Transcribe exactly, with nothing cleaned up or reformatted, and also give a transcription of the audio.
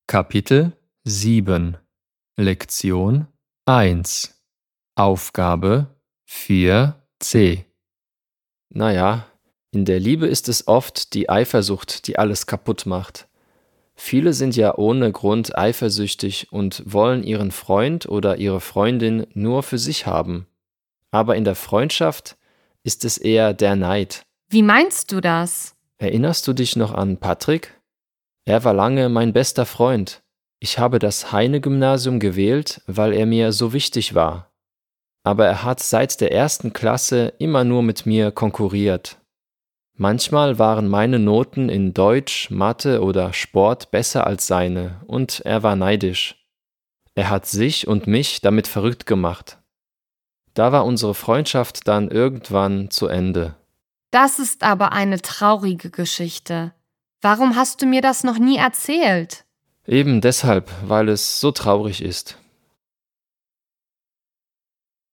Kapitel sieben Lektion eins Aufgabe vier c Naja, in der Liebe ist es oft die Eifersucht, die alles kaputt macht. Viele sind ja ohne Grund eifersüchtig und wollen ihren Freund oder ihre Freundin nur für sich haben. Aber in der Freundschaft ist es eher der Neid. Wie meinst du das? Erinnerst du dich noch an Patrick? Er war lange mein bester Freund. Ich habe das Heine-Gymnasium gewählt, weil er mir so wichtig war. Aber er hat seit der ersten Klasse immer nur mit mir konkurriert. Manchmal waren meine Noten in Deutsch, Mathe oder Sport besser als seine und er war neidisch. Er hat sich und mich damit verrückt gemacht. Da war unsere Freundschaft dann irgendwann zu Ende. Das ist aber eine traurige Geschichte. Warum hast du mir das noch nie erzählt? Eben deshalb, weil es so traurig ist.